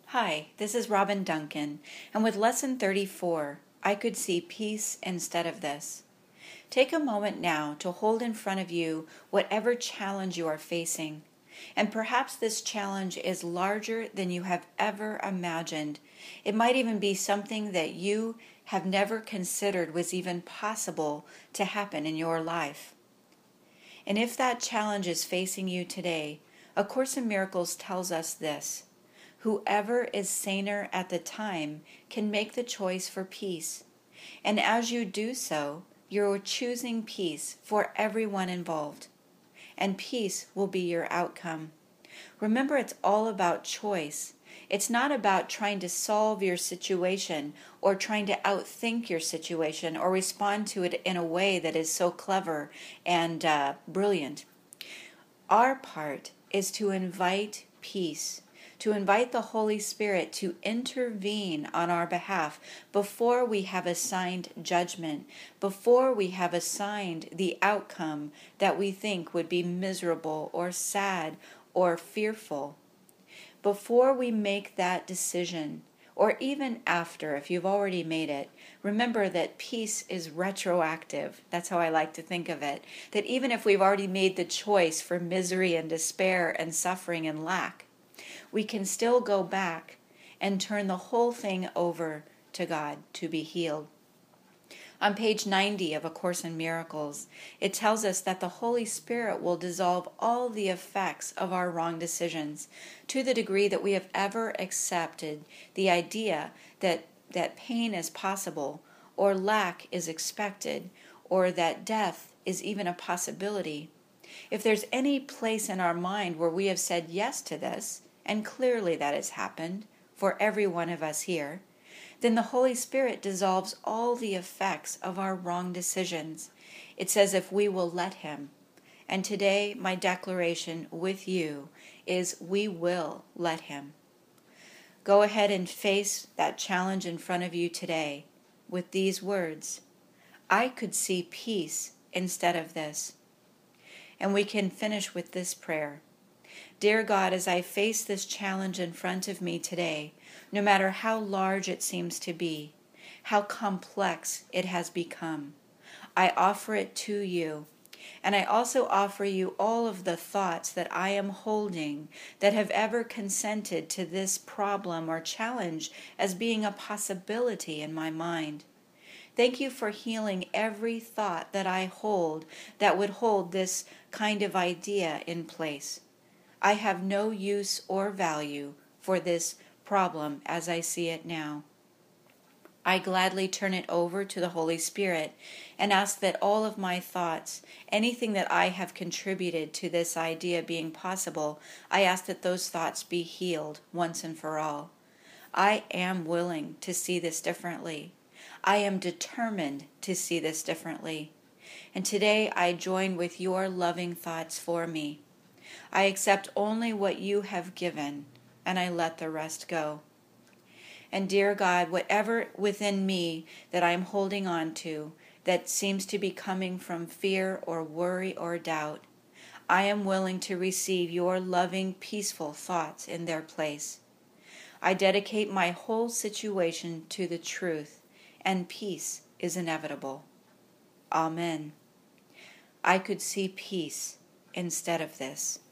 Hi, this is Robin Duncan, and with Lesson 34, I could see peace instead of this. Take a moment now to hold in front of you whatever challenge you are facing, and perhaps this challenge is larger than you have ever imagined. It might even be something that you have never considered was even possible to happen in your life. And if that challenge is facing you today, A Course in Miracles tells us this: whoever is saner at the time can make the choice for peace. And as you do so, you're choosing peace for everyone involved. And peace will be your outcome. Remember, it's all about choice. It's not about trying to solve your situation or trying to outthink your situation or respond to it in a way that is so clever and brilliant. Our part is to invite peace, to invite the Holy Spirit to intervene on our behalf before we have assigned judgment, before we have assigned the outcome that we think would be miserable or sad or fearful. Before we make that decision, or even after, if you've already made it, remember that peace is retroactive. That's how I like to think of it. That even if we've already made the choice for misery and despair and suffering and lack, we can still go back and turn the whole thing over to God to be healed. On page 90 of A Course in Miracles, it tells us that the Holy Spirit will dissolve all the effects of our wrong decisions to the degree that we have ever accepted the idea that pain is possible, or lack is expected, or that death is even a possibility. If there's any place in our mind where we have said yes to this, and clearly that has happened for every one of us here, then the Holy Spirit dissolves all the effects of our wrong decisions. It's as if we will let Him. And today, my declaration with you is we will let Him. Go ahead and face that challenge in front of you today with these words: I could see peace instead of this. And we can finish with this prayer. Dear God, as I face this challenge in front of me today, no matter how large it seems to be, how complex it has become, I offer it to you. And I also offer you all of the thoughts that I am holding that have ever consented to this problem or challenge as being a possibility in my mind. Thank you for healing every thought that I hold that would hold this kind of idea in place. I have no use or value for this problem as I see it now. I gladly turn it over to the Holy Spirit and ask that all of my thoughts, anything that I have contributed to this idea being possible, I ask that those thoughts be healed once and for all. I am willing to see this differently. I am determined to see this differently. And today I join with your loving thoughts for me. I accept only what you have given, and I let the rest go. And dear God, whatever within me that I am holding on to that seems to be coming from fear or worry or doubt, I am willing to receive your loving, peaceful thoughts in their place. I dedicate my whole situation to the truth, and peace is inevitable. Amen. I could see peace instead of this.